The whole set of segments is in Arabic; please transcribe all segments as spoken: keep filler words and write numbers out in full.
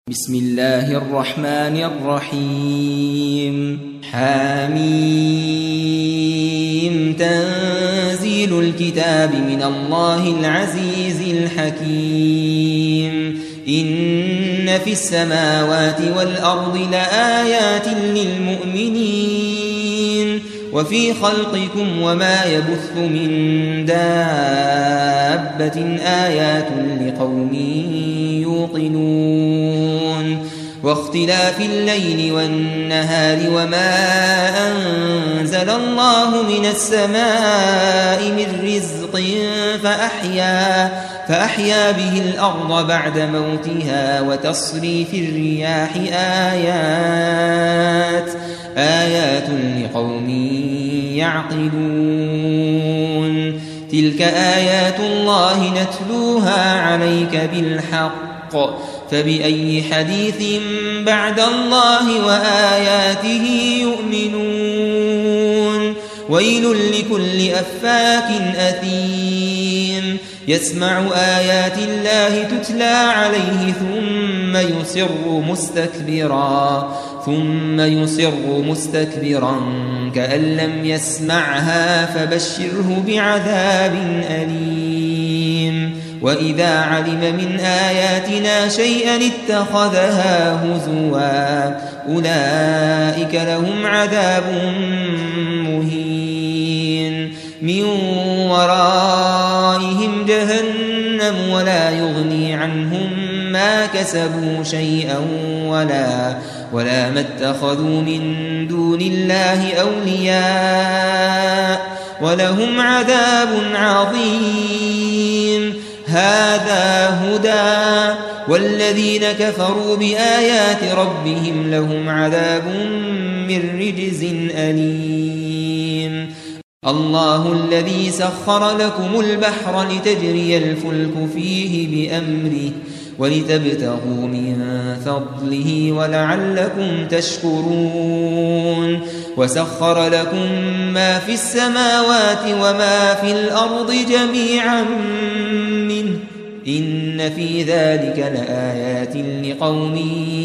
بسم الله الرحمن الرحيم حميم تنزيل الكتاب من الله العزيز الحكيم إن في السماوات والأرض لآيات للمؤمنين وفي خلقكم وما يبث من دابة آيات لقوم يوقنون واختلاف الليل والنهار وما أنزل الله من السماء من رزق فأحيا, فأحيا به الأرض بعد موتها وتصريف الرياح آيات آيات لقوم يعقلون تلك آيات الله نتلوها عليك بالحق فبأي حديث بعد الله وآياته يؤمنون ويل لكل أفاك أثيم يسمع آيات الله تتلى عليه ثم يصر مستكبرا ثم يصر مستكبرا كأن لم يسمعها فبشره بعذاب أليم وإذا علم من آياتنا شيئا اتخذها هزوا أولئك لهم عذاب مهين من ورائهم جهنم ولا يغني عنهم ما كسبوا شيئا ولا ولا ما اتخذوا من دون الله أولياء ولهم عذاب عظيم هذا هدى والذين كفروا بآيات ربهم لهم عذاب من رجز أليم الله الذي سخر لكم البحر لتجري الفلك فيه بأمره ولتبتغوا من فضله ولعلكم تشكرون وسخر لكم ما في السماوات وما في الأرض جميعا منه إن في ذلك لآيات لقوم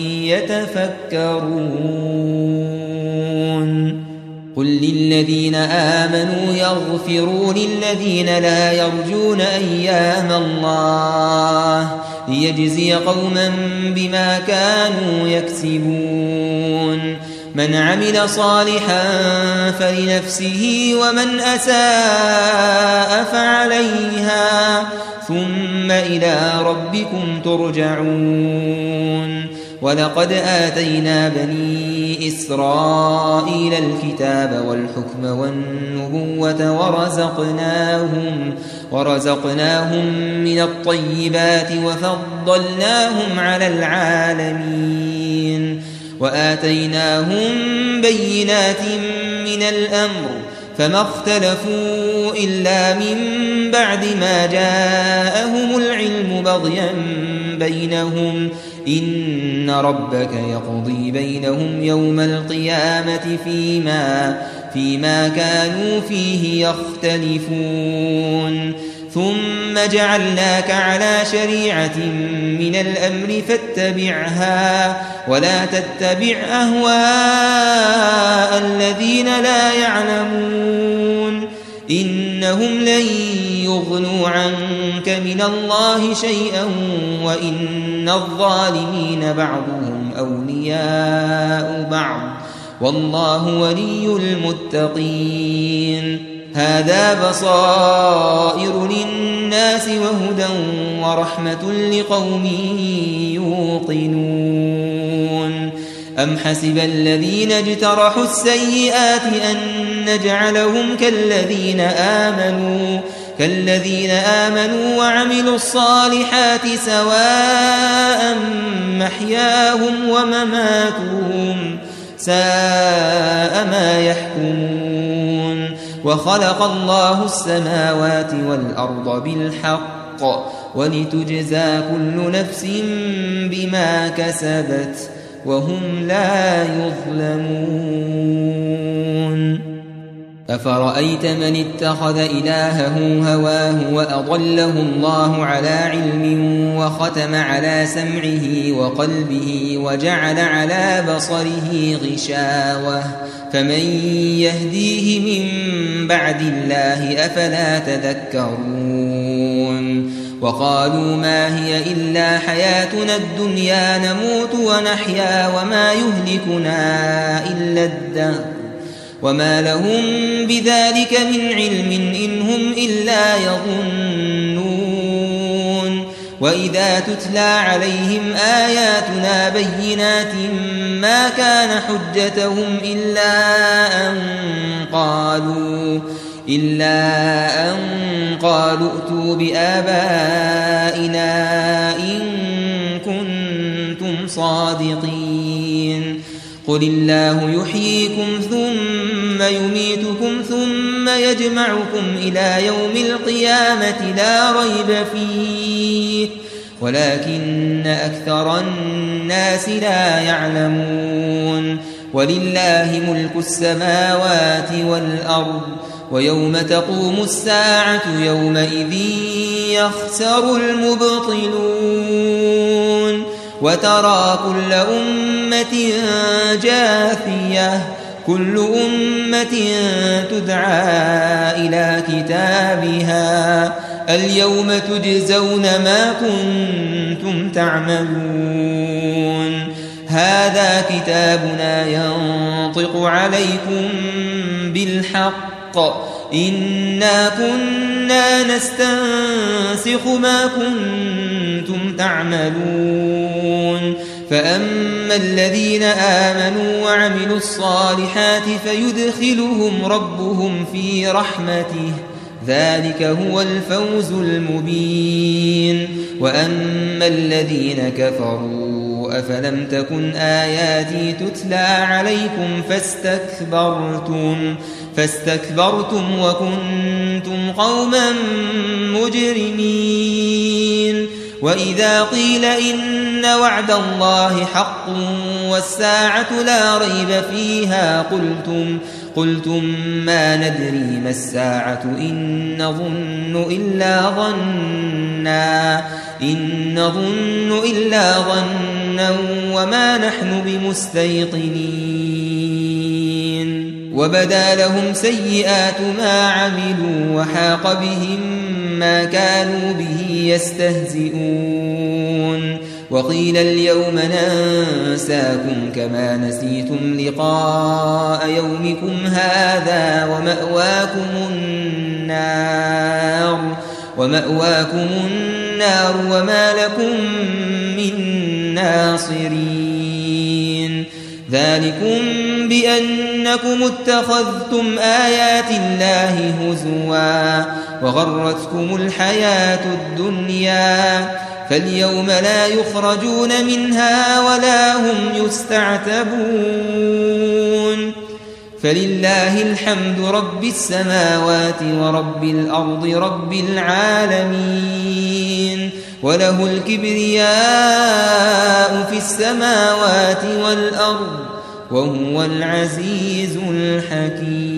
يتفكرون قل للذين آمنوا يغفروا للذين لا يرجون أيام الله ليجزي قوما بما كانوا يكسبون من عمل صالحا فلنفسه ومن أساء فعليها ثم إلى ربكم ترجعون ولقد آتينا بني إسرائيل الكتاب والحكم والنبوة ورزقناهم, ورزقناهم من الطيبات وفضلناهم على العالمين وآتيناهم بينات من الأمر فما اختلفوا إلا من بعد ما جاءهم العلم بغيا بينهم إن ربك يقضي بينهم يوم القيامة فيما, فيما كانوا فيه يختلفون ثم جعلناك على شريعة من الأمر فاتبعها ولا تتبع أهواء الذين لا يعلمون إنهم لن يغنوا عنك من الله شيئا وإن الظالمين بعضهم أولياء بعض والله ولي المتقين هذا بصائر للناس وهدى ورحمة لقوم يوقنون أم حسب الذين اجترحوا السيئات أن نجعلهم كالذين آمنوا كالذين آمنوا وعملوا الصالحات سواء محياهم ومماتهم ساء ما يحكمون وخلق الله السماوات والأرض بالحق ولتجزى كل نفس بما كسبت وهم لا يظلمون أفرأيت من اتخذ إلهه هواه وأضله الله على علم وختم على سمعه وقلبه وجعل على بصره غشاوة فمن يهديه من بعد الله أفلا تذكرون وقالوا ما هي إلا حياتنا الدنيا نموت ونحيا وما يهلكنا إلا الدهر وما لهم بذلك من علم إن هم إلا يظنون وإذا تتلى عليهم آياتنا بينات ما كان حجتهم إلا أن قالوا إلا أن قالوا ائتوا بآبائنا إن كنتم صادقين قل الله يحييكم ثم يميتكم ثم يجمعكم إلى يوم القيامة لا ريب فيه ولكن أكثر الناس لا يعلمون ولله ملك السماوات والأرض ويوم تقوم الساعة يومئذ يخسر المبطلون وترى كل أمة جاثية كل أمة تدعى إلى كتابها اليوم تجزون ما كنتم تعملون هذا كتابنا ينطق عليكم بالحق إنا كنا نستنسخ ما كنتم تعملون فأما الذين آمنوا وعملوا الصالحات فيدخلهم ربهم في رحمته ذلك هو الفوز المبين وأما الذين كفروا أفلم تكن آياتي تتلى عليكم فاستكبرتم فاستكبرتم وكنتم قوما مجرمين وإذا قيل إن وعد الله حق والساعة لا ريب فيها قلتم قلتم ما ندري ما الساعة إن نظن إلا ظنا إن نظن إلا ظنا وما نحن بمستيقنين وبدا لهم سيئات ما عملوا وحاق بهم ما كانوا به يستهزئون وقيل اليوم ننساكم كما نسيتم لقاء يومكم هذا ومأواكم النار ومأواكم النار وما لكم من ناصرين ذلكم بأنكم اتخذتم آيات الله هزوا وغرتكم الحياة الدنيا فاليوم لا يخرجون منها ولا هم يستعتبون فلله الحمد رب السماوات ورب الأرض رب العالمين وله الكبرياء في السماوات والأرض وهو العزيز الحكيم